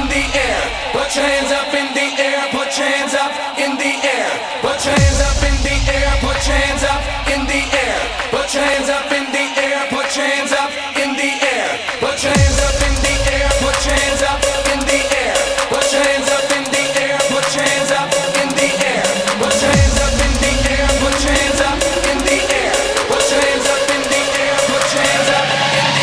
the air. Put your hands up in the air. Put your hands up in the air. Put your hands up in the air. Put your hands up in the air. Put your hands up in the air. Put your hands up in the air. Put your hands up in the air. Put your hands up in the air. Put your hands up in the air. Put your hands up in the air. Put your hands up in the air. Put your hands up in the air. Put your hands up in the air. Put your hands up in the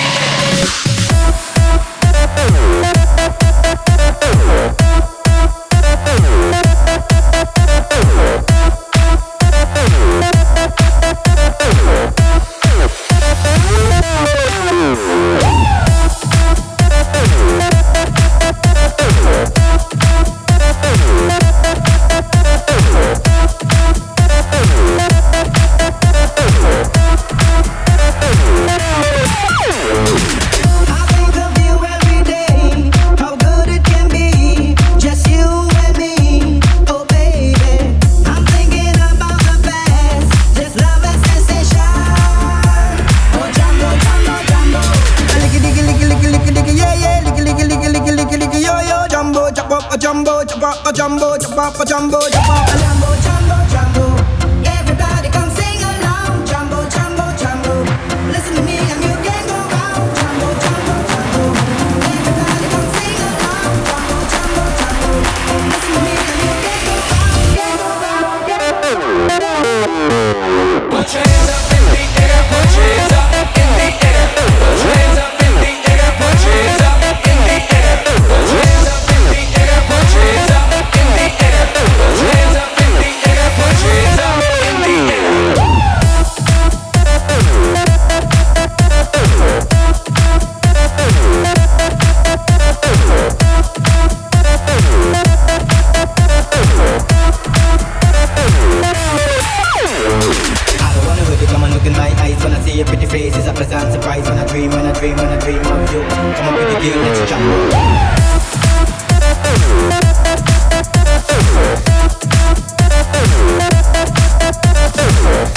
jumbo, jumbo, jumbo, jumbo. Everybody come sing along. Jumbo, jumbo, jumbo. Listen to me and you can go round. Jumbo, jumbo, jumbo. Everybody come sing along. Jumbo, jumbo, jumbo. Listen to me and you can go round. Put your hands up in the air. Put your hands up in the air. Put your hands up in the air. Put your hands up in the air. Put your hands up in the air. Put your hands up in the air. Put your hands up in the air. Put your hands up in the air. I don't wanna hurt you, come and look in my eyes. When I see your pretty face, it's a pleasant surprise. When I dream of you, come on, pretty girl, let's jump.